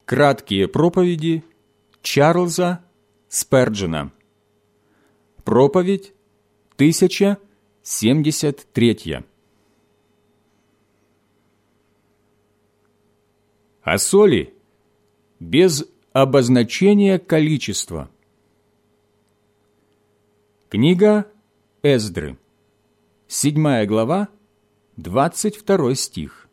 Краткие проповеди Чарльза Сперджена. Проповедь 1073. О соли без обозначения количества. Книга Эздры, 7 глава, 22 стих.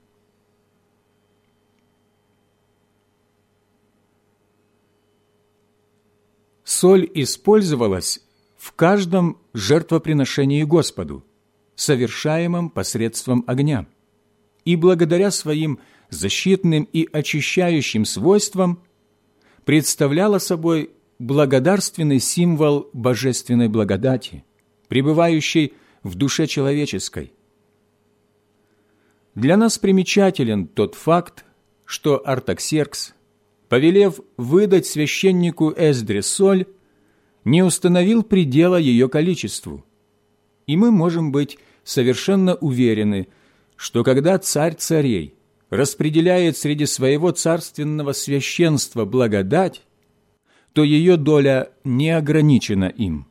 Соль использовалась в каждом жертвоприношении Господу, совершаемом посредством огня, и благодаря своим защитным и очищающим свойствам представляла собой благодарственный символ божественной благодати, пребывающей в душе человеческой. Для нас примечателен тот факт, что Артаксеркс, повелев выдать священнику Эздре соль, не установил предела ее количеству, и мы можем быть совершенно уверены, что когда царь царей распределяет среди своего царственного священства благодать, то ее доля не ограничена им.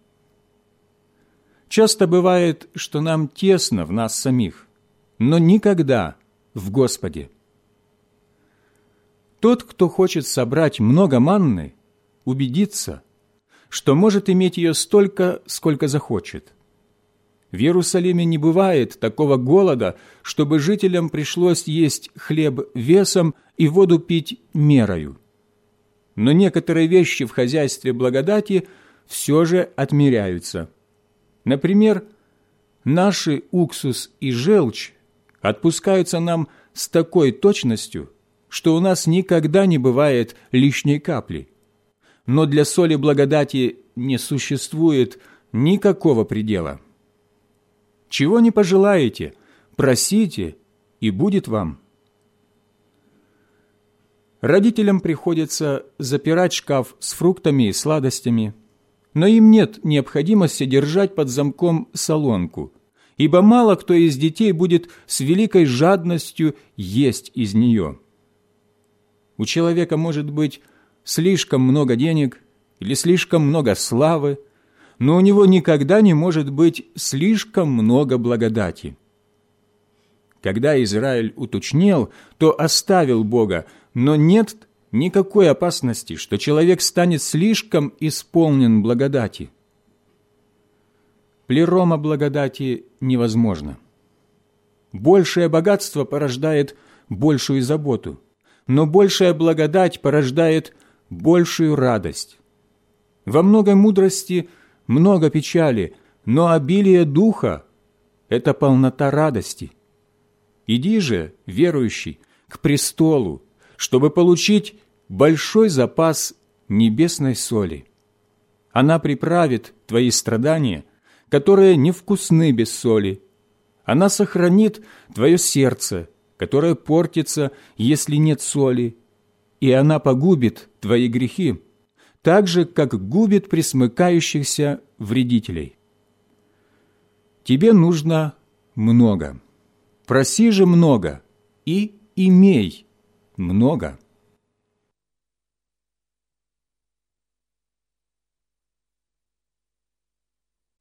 Часто бывает, что нам тесно в нас самих, но никогда в Господе. Тот, кто хочет собрать много манны, убедится, что может иметь ее столько, сколько захочет. В Иерусалиме не бывает такого голода, чтобы жителям пришлось есть хлеб весом и воду пить мерою. Но некоторые вещи в хозяйстве благодати все же отмеряются. Например, наши уксус и желчь отпускаются нам с такой точностью, что у нас никогда не бывает лишней капли. Но для соли благодати не существует никакого предела. Чего не пожелаете, просите, и будет вам. Родителям приходится запирать шкаф с фруктами и сладостями, но им нет необходимости держать под замком солонку, ибо мало кто из детей будет с великой жадностью есть из нее. У человека может быть слишком много денег или слишком много славы, но у него никогда не может быть слишком много благодати. Когда Израиль уточнел, то оставил Бога, но нет никакой опасности, что человек станет слишком исполнен благодати. Плерома благодати невозможно. Большее богатство порождает большую заботу, но большая благодать порождает большую радость. Во многой мудрости много печали, но обилие духа – это полнота радости. Иди же, верующий, к престолу, чтобы получить большой запас небесной соли. Она приправит твои страдания, которые невкусны без соли. Она сохранит твое сердце, которое портится, если нет соли, и она погубит твои грехи, так же, как губит пресмыкающихся вредителей. Тебе нужно много. Проси же много и имей много.